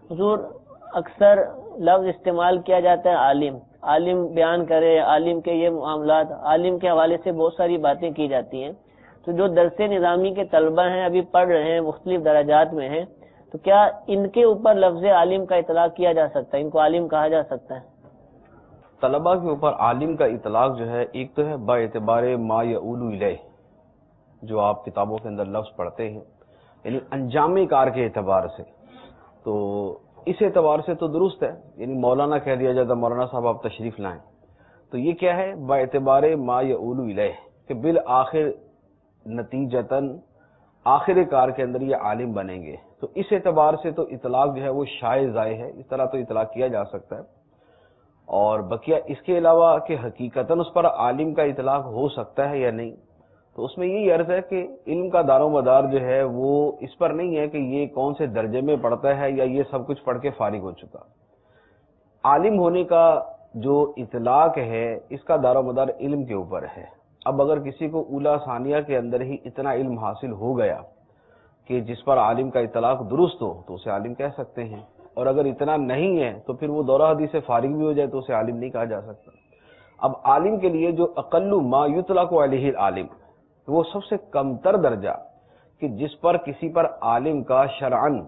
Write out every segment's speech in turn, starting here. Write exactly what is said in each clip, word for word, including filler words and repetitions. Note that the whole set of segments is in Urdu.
حضور اکثر لفظ استعمال کیا جاتا ہے عالم، عالم بیان کرے، عالم کے یہ معاملات، عالم کے حوالے سے بہت ساری باتیں کی جاتی ہیں. تو جو درس نظامی کے طلبہ ہیں، ابھی پڑھ رہے ہیں، مختلف درجات میں ہیں، تو کیا ان کے اوپر لفظ عالم کا اطلاق کیا جا سکتا ہے؟ ان کو عالم کہا جا سکتا ہے؟ طلبہ کے اوپر عالم کا اطلاق جو ہے، ایک تو ہے با اعتبار ما یعول الیہ، جو آپ کتابوں کے اندر لفظ پڑھتے ہیں، یعنی انجام کار کے اعتبار سے، تو اس اعتبار سے تو درست ہے. یعنی مولانا کہہ دیا جاتا مولانا صاحب آپ تشریف لائیں، تو یہ کیا ہے؟ با اعتبار ما یعول الیہ، کہ بالآخر نتیجتاً آخر کار کے اندر یہ عالم بنیں گے. تو اس اعتبار سے تو اطلاق جو ہے وہ شائع ضائع ہے، اس طرح تو اطلاق کیا جا سکتا ہے. اور بقیہ اس کے علاوہ کہ حقیقتاً اس پر عالم کا اطلاق ہو سکتا ہے یا نہیں، تو اس میں یہی عرض ہے کہ علم کا دار و مدار جو ہے وہ اس پر نہیں ہے کہ یہ کون سے درجے میں پڑھتا ہے یا یہ سب کچھ پڑھ کے فارغ ہو چکا. عالم ہونے کا جو اطلاق ہے اس کا دار و مدار علم کے اوپر ہے. اب اگر کسی کو اولا ثانیہ کے اندر ہی اتنا علم حاصل ہو گیا کہ جس پر عالم کا اطلاق درست ہو تو اسے عالم کہہ سکتے ہیں، اور اگر اتنا نہیں ہے تو پھر وہ دورہ حدیث سے فارغ بھی ہو جائے تو اسے عالم نہیں کہا جا سکتا. اب عالم کے لیے جو اقل ما یطلق علیہ العالم، وہ سب سے کم تر درجہ کہ جس پر کسی پر عالم کا شرعاً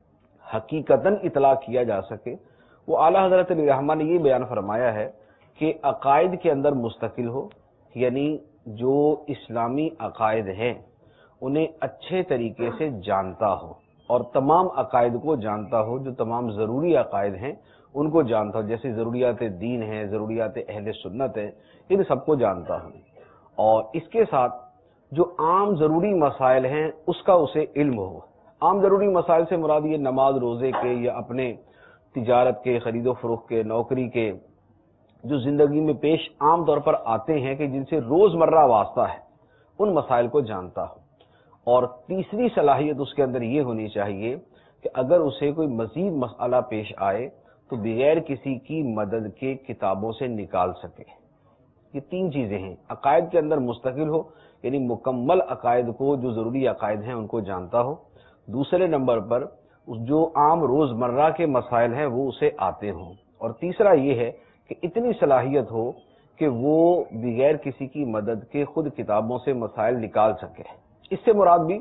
حقیقتاً اطلاق کیا جا سکے، وہ اعلیٰ حضرت علی رحمہ نے یہ بیان فرمایا ہے کہ عقائد کے اندر مستقل ہو، یعنی جو اسلامی عقائد ہیں انہیں اچھے طریقے سے جانتا ہو، اور تمام عقائد کو جانتا ہو، جو تمام ضروری عقائد ہیں ان کو جانتا ہو، جیسے ضروریات دین ہیں، ضروریات اہل سنت ہیں، ان سب کو جانتا ہو. اور اس کے ساتھ جو عام ضروری مسائل ہیں اس کا اسے علم ہو. عام ضروری مسائل سے مراد یہ نماز روزے کے یا اپنے تجارت کے، خرید و فروخت کے، نوکری کے، جو زندگی میں پیش عام طور پر آتے ہیں کہ جن سے روز مرہ واسطہ ہے، ان مسائل کو جانتا ہو. اور تیسری صلاحیت اس کے اندر یہ ہونی چاہیے کہ اگر اسے کوئی مزید مسئلہ پیش آئے تو بغیر کسی کی مدد کے کتابوں سے نکال سکے. یہ تین چیزیں ہیں. عقائد کے اندر مستقل ہو، یعنی مکمل عقائد کو، جو ضروری عقائد ہیں ان کو جانتا ہو. دوسرے نمبر پر جو عام روز مرہ کے مسائل ہیں وہ اسے آتے ہوں. اور تیسرا یہ ہے کہ اتنی صلاحیت ہو کہ وہ بغیر کسی کی مدد کے خود کتابوں سے مسائل نکال سکے. اس سے مراد بھی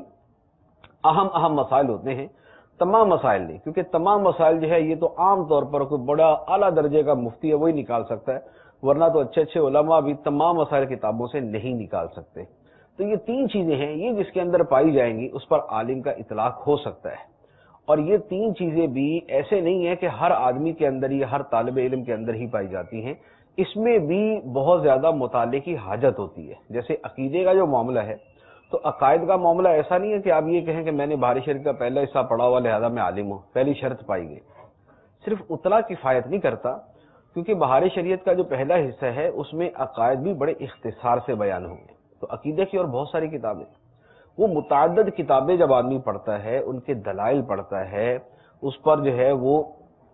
اہم اہم مسائل ہوتے ہیں، تمام مسائل نہیں، کیونکہ تمام مسائل جو ہے یہ تو عام طور پر کوئی بڑا اعلیٰ درجے کا مفتی ہے وہی نکال سکتا ہے، ورنہ تو اچھے اچھے علماء بھی تمام مسائل کتابوں سے نہیں نکال سکتے. تو یہ تین چیزیں ہیں، یہ جس کے اندر پائی جائیں گی اس پر عالم کا اطلاق ہو سکتا ہے. اور یہ تین چیزیں بھی ایسے نہیں ہیں کہ ہر آدمی کے اندر یا ہر طالب علم کے اندر ہی پائی جاتی ہیں، اس میں بھی بہت زیادہ مطالعے کی حاجت ہوتی ہے. جیسے عقیدے کا جو معاملہ ہے، تو عقائد کا معاملہ ایسا نہیں ہے کہ آپ یہ کہیں کہ میں نے بخاری شریف کا پہلا حصہ پڑھا ہوا لہذا میں عالم ہوں، پہلی شرط پائی گئی. صرف اتنا کفایت نہیں کرتا، کیونکہ بخاری شریعت کا جو پہلا حصہ ہے اس میں عقائد بھی بڑے اختصار سے بیان ہوں گے. تو عقیدے کی اور بہت ساری کتابیں، وہ متعدد کتابیں جب آدمی پڑھتا ہے، ان کے دلائل پڑھتا ہے، اس پر جو ہے وہ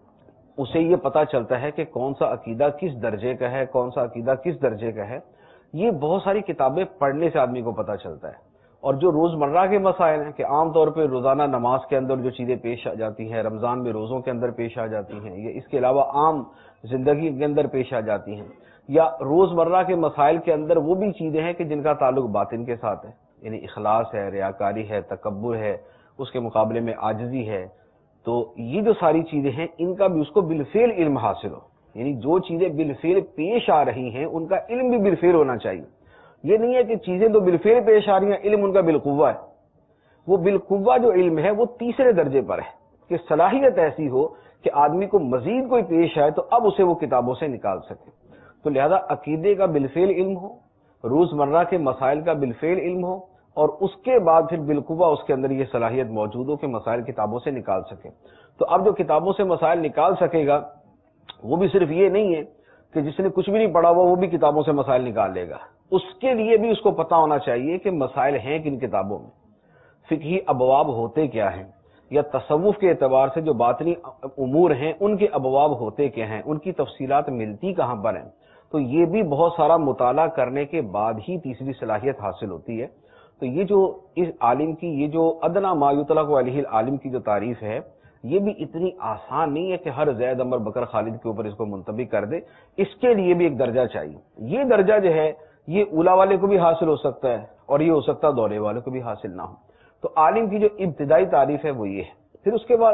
اسے یہ پتا چلتا ہے کہ کون سا عقیدہ کس درجے کا ہے، کون سا عقیدہ کس درجے کا ہے. یہ بہت ساری کتابیں پڑھنے سے آدمی کو پتا چلتا ہے. اور جو روزمرہ کے مسائل ہیں کہ عام طور پہ روزانہ نماز کے اندر جو چیزیں پیش آ جاتی ہیں، رمضان میں روزوں کے اندر پیش آ جاتی ہیں، یا اس کے علاوہ عام زندگی کے اندر پیش آ جاتی ہیں، یا روزمرہ کے مسائل کے اندر وہ بھی چیزیں ہیں کہ جن کا تعلق باطن کے ساتھ ہے، یعنی اخلاص ہے، ریاکاری ہے، تکبر ہے، اس کے مقابلے میں عاجزی ہے. تو یہ جو ساری چیزیں ہیں ان کا بھی اس کو بالفعل علم حاصل ہو، یعنی جو چیزیں بالفعل پیش آ رہی ہیں ان کا علم بھی بالفعل ہونا چاہیے. یہ نہیں ہے کہ چیزیں تو بالفعل پیش آ رہی ہیں، علم ان کا بالقوہ ہے. وہ بالقوہ جو علم ہے وہ تیسرے درجے پر ہے کہ صلاحیت ایسی ہو کہ آدمی کو مزید کوئی پیش آئے تو اب اسے وہ کتابوں سے نکال سکے. تو لہذا عقیدے کا بالفعل علم ہو، روزمرہ کے مسائل کا بالفعل علم ہو، اور اس کے بعد پھر بالقوہ اس کے اندر یہ صلاحیت موجود ہو کہ مسائل کتابوں سے نکال سکے. تو اب جو کتابوں سے مسائل نکال سکے گا وہ بھی صرف یہ نہیں ہے کہ جس نے کچھ بھی نہیں پڑھا ہوا وہ بھی کتابوں سے مسائل نکال لے گا. اس کے لیے بھی اس کو پتا ہونا چاہیے کہ مسائل ہیں کن کتابوں میں، فقہی ابواب ہوتے کیا ہیں، یا تصوف کے اعتبار سے جو باطنی امور ہیں ان کے ابواب ہوتے کیا ہیں، ان کی تفصیلات ملتی کہاں پر ہیں. تو یہ بھی بہت سارا مطالعہ کرنے کے بعد ہی تیسری صلاحیت حاصل ہوتی ہے. تو یہ جو اس عالم کی، یہ جو ادنا ما یطلق علیہ العالم کی جو تعریف ہے، یہ بھی اتنی آسان نہیں ہے کہ ہر زید عمر بکر خالد کے اوپر اس کو منطبق کر دے. اس کے لیے بھی ایک درجہ چاہیے. یہ درجہ جو ہے یہ اولا والے کو بھی حاصل ہو سکتا ہے اور یہ ہو سکتا ہے دورے والے کو بھی حاصل نہ ہو. تو عالم کی جو ابتدائی تعریف ہے وہ یہ ہے. پھر اس کے بعد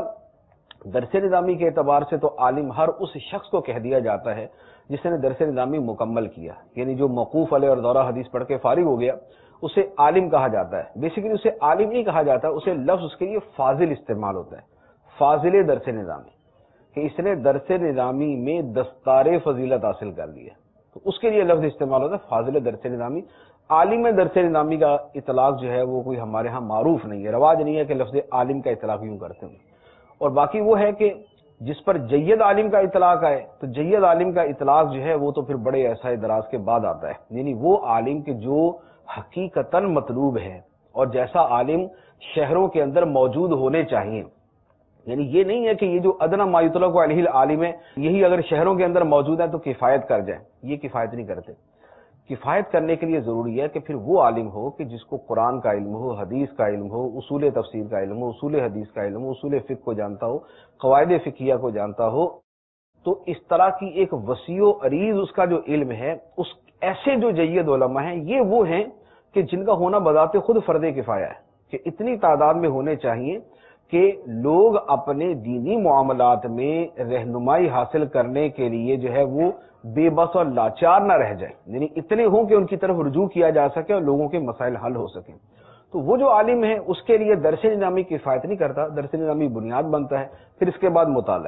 درس نظامی کے اعتبار سے تو عالم ہر اس شخص کو کہہ دیا جاتا ہے جس نے درس نظامی مکمل کیا, یعنی جو موقوف علیہ اور دورہ حدیث پڑھ کے فارغ ہو گیا اسے عالم کہا جاتا ہے. بیسیکلی اسے عالم نہیں کہا جاتا, اسے لفظ اس کے لیے فاضل استعمال ہوتا ہے, فاضل درس نظامی, کہ اس نے درس نظامی میں دستار فضیلت حاصل کر لی ہے, تو اس کے لیے لفظ استعمال ہوتا ہے فاضل درس نظامی. عالم درس نظامی کا اطلاق جو ہے وہ کوئی ہمارے ہاں معروف نہیں ہے, رواج نہیں ہے کہ لفظ عالم کا اطلاق یوں کرتے ہیں. اور باقی وہ ہے کہ جس پر جید عالم کا اطلاق آئے تو جید عالم کا اطلاق جو ہے وہ تو پھر بڑے ایسا دراز کے بعد آتا ہے, یعنی وہ عالم کے جو حقیقتاً مطلوب ہے اور جیسا عالم شہروں کے اندر موجود ہونے چاہیے. یعنی یہ نہیں ہے کہ یہ جو ادنا ما یطلق علیہ العالم ہے یہی اگر شہروں کے اندر موجود ہے تو کفایت کر جائے, یہ کفایت نہیں کرتے. کفایت کرنے کے لیے ضروری ہے کہ پھر وہ عالم ہو کہ جس کو قرآن کا علم ہو, حدیث کا علم ہو, اصول تفسیر کا علم ہو, اصول حدیث کا علم ہو, اصول فقہ کو جانتا ہو, قواعد فقہیہ کو جانتا ہو. تو اس طرح کی ایک وسیع و عریض اس کا جو علم ہے, اس ایسے جو جید علماء ہیں یہ وہ ہیں کہ جن کا ہونا بذات خود فرض کفایہ ہے, کہ اتنی تعداد میں ہونے چاہیے کہ لوگ اپنے دینی معاملات میں رہنمائی حاصل کرنے کے لیے جو ہے وہ بے بس اور لاچار نہ رہ جائیں, یعنی اتنے ہوں کہ ان کی طرف رجوع کیا جا سکے اور لوگوں کے مسائل حل ہو سکیں. تو وہ جو عالم ہے اس کے لیے درس نظامی کفایت نہیں کرتا, درس نظامی بنیاد بنتا ہے. پھر اس کے بعد مطالعہ.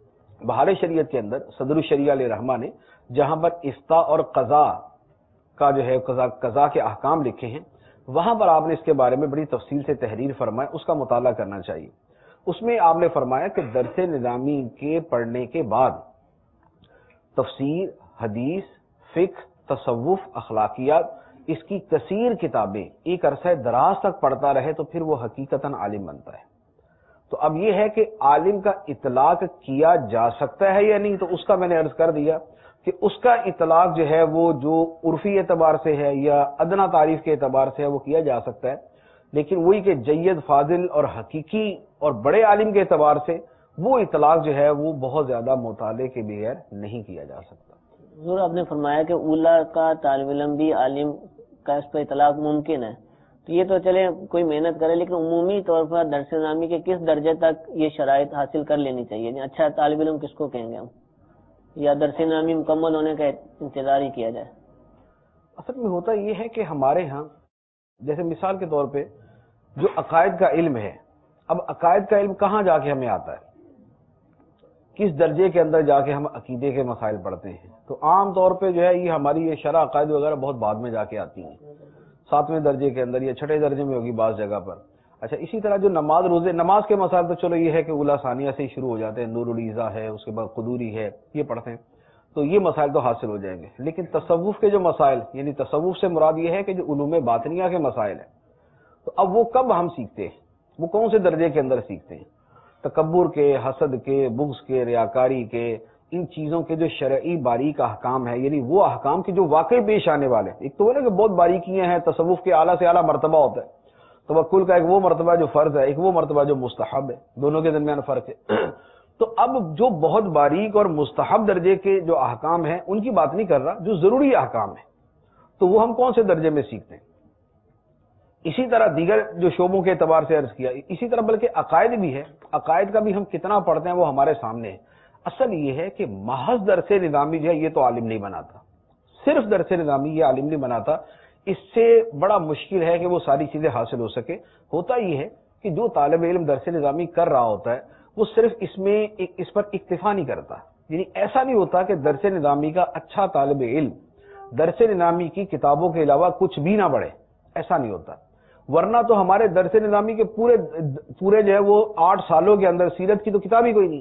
بہار شریعت کے اندر صدر الشریعہ علیہ رحمہ نے جہاں پر افتاء اور قضاء کا جو ہے قضاء قضاء کے احکام لکھے ہیں وہاں پر آپ نے اس کے بارے میں بڑی تفصیل سے تحریر فرمایا, اس کا مطالعہ کرنا چاہیے. اس میں آپ نے فرمایا کہ درس نظامی کے پڑھنے کے بعد تفسیر, حدیث, فقہ, تصوف, اخلاقیات, اس کی کثیر کتابیں ایک عرصہ دراز تک پڑھتا رہے تو پھر وہ حقیقتاً عالم بنتا ہے. تو اب یہ ہے کہ عالم کا اطلاق کیا جا سکتا ہے یا نہیں, تو اس کا میں نے عرض کر دیا کہ اس کا اطلاق جو ہے وہ جو عرفی اعتبار سے ہے یا ادنا تعریف کے اعتبار سے ہے وہ کیا جا سکتا ہے, لیکن وہی کہ جید, فاضل اور حقیقی اور بڑے عالم کے اعتبار سے وہ اطلاق جو ہے وہ بہت زیادہ مطالعے کے بغیر نہیں کیا جا سکتا. حضور آپ نے فرمایا کہ اولا کا طالب علم بھی عالم کا اس پر اطلاق ممکن ہے, تو یہ تو چلے کوئی محنت کرے, لیکن عمومی طور پر درس نظامی کے کس درجے تک یہ شرائط حاصل کر لینی چاہیے؟ یعنی اچھا طالب علم کس کو کہیں گے ہم, یا درس نظامی مکمل ہونے کا انتظار ہی کیا جائے؟ اصل میں ہوتا یہ ہے کہ ہمارے ہاں جیسے مثال کے طور پہ جو عقائد کا علم ہے, اب عقائد کا علم کہاں جا کے ہمیں آتا ہے, کس درجے کے اندر جا کے ہم عقیدے کے مسائل پڑھتے ہیں؟ تو عام طور پہ جو ہے یہ ہماری یہ شرح عقائد وغیرہ بہت بعد میں جا کے آتی ہیں, ساتویں درجے کے اندر یا چھٹے درجے میں ہوگی بعض جگہ پر. اچھا اسی طرح جو نماز روزے, نماز کے مسائل تو چلو یہ ہے کہ اولا ثانیہ سے ہی شروع ہو جاتے ہیں, نور الایزا ہے, اس کے بعد قدوری ہے, یہ پڑھتے ہیں تو یہ مسائل تو حاصل ہو جائیں گے. لیکن تصوف کے جو مسائل, یعنی تصوف سے مراد یہ ہے کہ جو علوم باطنیہ کے مسائل ہیں, تو اب وہ کب ہم سیکھتے ہیں, وہ کون سے درجے کے اندر سیکھتے ہیں؟ تکبر کے, حسد کے, بغض کے, ریاکاری کے, ان چیزوں کے جو شرعی باریک احکام ہے, یعنی وہ احکام کی جو واقعی پیش آنے والے. ایک تو وہ نا کہ بہت باریکیاں ہیں, تصوف کے اعلیٰ سے اعلیٰ مرتبہ ہوتا ہے, توکل کا ایک وہ مرتبہ جو فرض ہے, ایک وہ مرتبہ جو مستحب ہے, دونوں کے درمیان فرق ہے. تو اب جو بہت باریک اور مستحب درجے کے جو احکام ہیں ان کی بات نہیں کر رہا, جو ضروری احکام ہیں تو وہ ہم کون سے درجے میں سیکھتے ہیں. اسی طرح دیگر جو شعبوں کے اعتبار سے عرض کیا, اسی طرح بلکہ عقائد بھی ہے, عقائد کا بھی ہم کتنا پڑھتے ہیں وہ ہمارے سامنے ہے. اصل یہ ہے کہ محض درس نظامی جو ہے یہ تو عالم نہیں بناتا, صرف درس نظامی یہ عالم نہیں بناتا. اس سے بڑا مشکل ہے کہ وہ ساری چیزیں حاصل ہو سکے. ہوتا یہ ہے کہ جو طالب علم درس نظامی کر رہا ہوتا ہے وہ صرف اس میں ایک اس پر اکتفا نہیں کرتا, یعنی ایسا نہیں ہوتا کہ درس نظامی کا اچھا طالب علم درس نظامی کی کتابوں کے علاوہ کچھ بھی نہ پڑھے, ایسا نہیں ہوتا. ورنہ تو ہمارے درس نظامی کے پورے پورے جو ہے وہ آٹھ سالوں کے اندر سیرت کی تو کتاب ہی کوئی نہیں,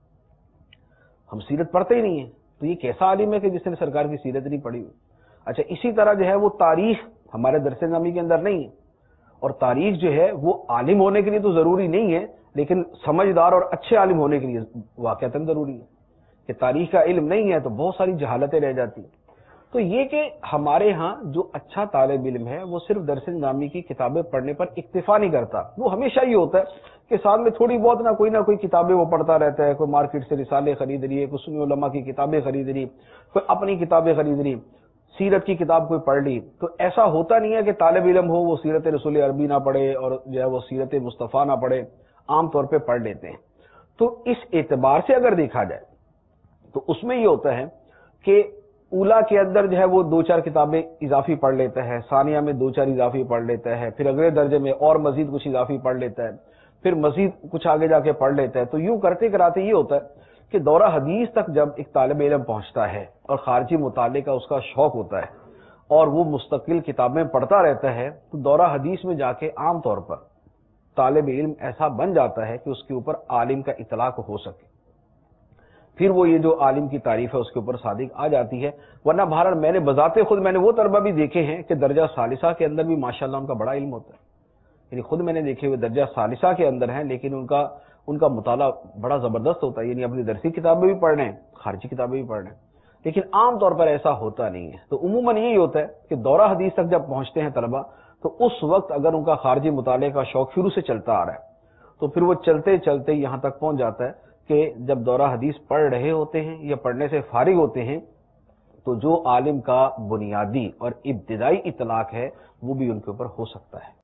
ہم سیرت پڑھتے ہی نہیں ہیں. تو یہ کیسا عالم ہے کہ جس نے سرکار کی سیرت نہیں پڑھی ہوئی. اچھا اسی طرح جو ہے وہ تاریخ ہمارے درس نظامی کے اندر نہیں ہے, اور تاریخ جو ہے وہ عالم ہونے کے لیے تو ضروری نہیں ہے, لیکن سمجھدار اور اچھے عالم ہونے کے لیے واقعتاً ضروری ہے. کہ تاریخ کا علم نہیں ہے تو بہت ساری جہالتیں رہ جاتی ہیں. تو یہ کہ ہمارے ہاں جو اچھا طالب علم ہے وہ صرف درس نظامی کی کتابیں پڑھنے پر اکتفا نہیں کرتا، وہ ہمیشہ یہ ہوتا ہے کہ ساتھ میں تھوڑی بہت نہ کوئی نہ کوئی کتابیں وہ پڑھتا رہتا ہے، کوئی مارکیٹ سے رسالے خرید رہی ہے، کوئی سنی علماء کی کتابیں خرید رہی، کوئی اپنی کتابیں خرید رہی، سیرت کی کتاب کوئی پڑھ لی۔ تو ایسا ہوتا نہیں ہے کہ طالب علم ہو وہ سیرت رسول عربی نہ پڑھے اور جو ہے وہ سیرت مصطفیٰ نہ پڑھے، عام طور پہ پڑھ لیتے ہیں۔ تو اس اعتبار سے اگر دیکھا جائے تو اس میں یہ ہوتا ہے کہ اولا کے اندر جو ہے وہ دو چار کتابیں اضافی پڑھ لیتا ہے، ثانیہ میں دو چار اضافی پڑھ لیتا ہے، پھر اگلے درجے میں اور مزید کچھ اضافی پڑھ لیتا ہے، پھر مزید کچھ آگے جا کے پڑھ لیتا ہے۔ تو یوں کرتے کراتے یہ ہوتا ہے کہ دورہ حدیث تک جب ایک طالب علم پہنچتا ہے اور خارجی مطالعے کا اس کا شوق ہوتا ہے اور وہ مستقل کتابیں پڑھتا رہتا ہے، تو دورہ حدیث میں جا کے عام طور پر طالب علم ایسا بن جاتا ہے کہ اس کے اوپر عالم کا اطلاق ہو سکے، پھر وہ یہ جو عالم کی تعریف ہے اس کے اوپر صادق آ جاتی ہے۔ ورنہ بہرحال میں نے بذات خود میں نے وہ طلبہ بھی دیکھے ہیں کہ درجہ ثالثہ کے اندر بھی ماشاءاللہ ان کا بڑا علم ہوتا ہے، یعنی خود میں نے دیکھے ہوئے درجہ ثالثہ کے اندر ہیں لیکن ان کا ان کا مطالعہ بڑا زبردست ہوتا ہے، یعنی اپنی درسی کتابیں بھی پڑھ رہے ہیں، خارجی کتابیں بھی پڑھ رہے ہیں، لیکن عام طور پر ایسا ہوتا نہیں ہے۔ تو عموماً یہی ہوتا ہے کہ دورہ حدیث تک جب پہنچتے ہیں طلبہ تو اس وقت اگر ان کا خارجی مطالعے کا شوق شروع سے چلتا آ رہا ہے تو پھر وہ چلتے چلتے یہاں تک پہنچ جاتا ہے کہ جب دورہ حدیث پڑھ رہے ہوتے ہیں یا پڑھنے سے فارغ ہوتے ہیں تو جو عالم کا بنیادی اور ابتدائی اطلاق ہے وہ بھی ان کے اوپر ہو سکتا ہے۔